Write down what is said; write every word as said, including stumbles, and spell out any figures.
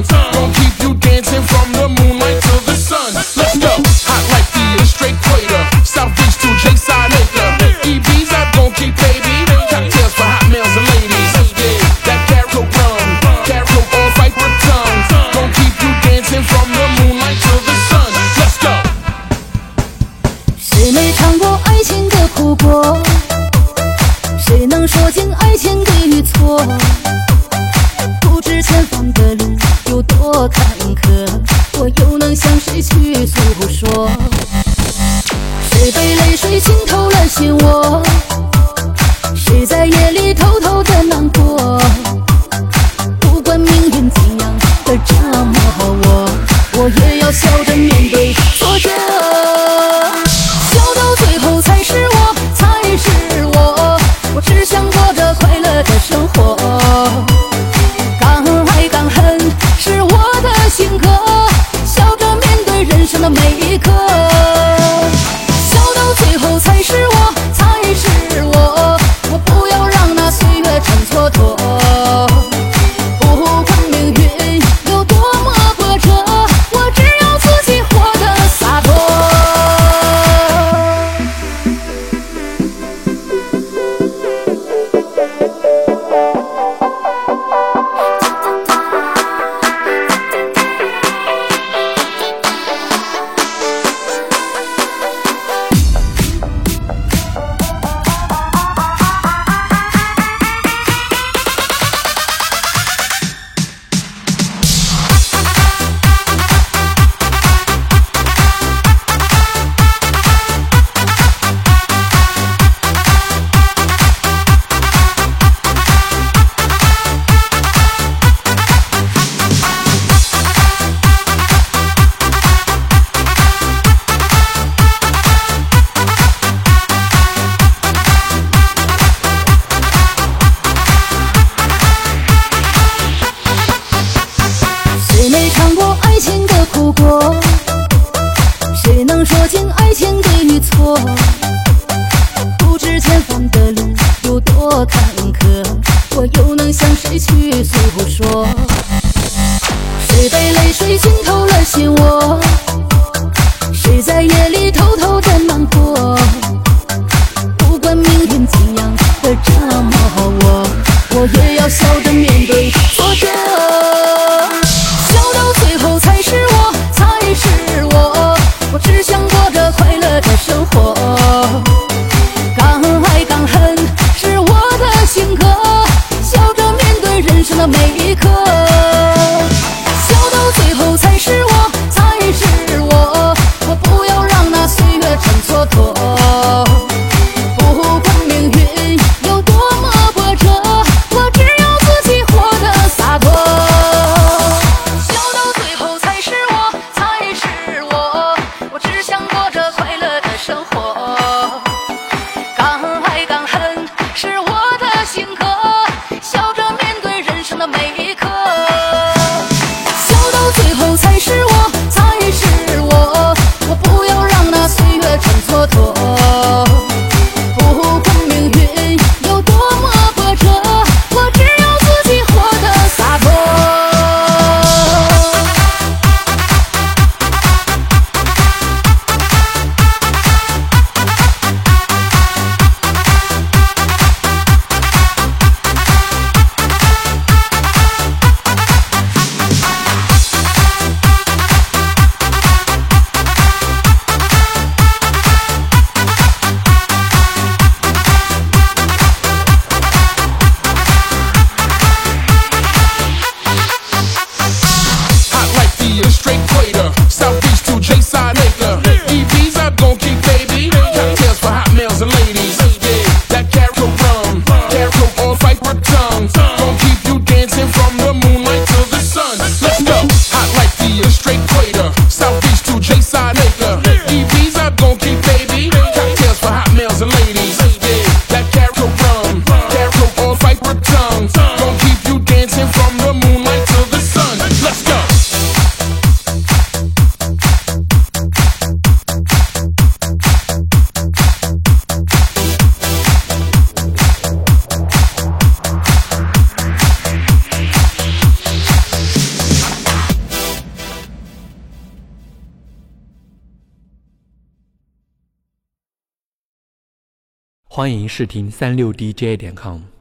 Gonna keep you dancing from the moonlight to the sun. Let's go. Hot like the straight equator. South Beach to J-Side Acre. E B's I gon' keep, baby. Cocktails for hot males and ladies. That Caro rum, Caro on Viper tongue. Gonna keep you dancing from the moonlight to the sun. Let's go. 谁没尝过爱情的苦果？谁能说尽爱情对与错？不知前方的路有多坎坷，我又能向谁去诉说？谁被泪水浸透了心窝？谁在夜里偷偷的难过？不管命运怎样的折磨我，我也要笑着面对挫折。笑到最后才是我，才是我，我只想过着快乐的生活。敢爱敢恨是我的性格，笑着面对人生的每一刻。笑到最后才是我，才是我，我不要让那岁月成蹉跎。不管命运有多么波折，我只要自己活得洒脱。谁没尝过爱情的苦果？谁能说尽爱情对与错？不知前方的路有多坎坷，我又能向谁去诉说？谁被泪水浸透了心窝？谁在夜里偷偷的难过？不管命运怎样的折磨我，我也要笑着面对挫折。笑到最后才是我，才是我，我只想过着快乐的生活。敢爱敢恨是我的性格，笑着面对人生的每一刻。笑到最后才是我，才是我，我不要让那岁月成蹉跎。不管命运有多么波折，我只要自己活得洒脱。笑到最后才是我，才是我，我只想过着快乐的生活。敢爱敢恨是我的性格，笑着面对人生的每一刻。笑到最后才是我，才是我，我不要让那岁月成蹉跎。不管命运有多么波折，我只要自己活得洒脱。 欢迎试听三六 D J 点 com。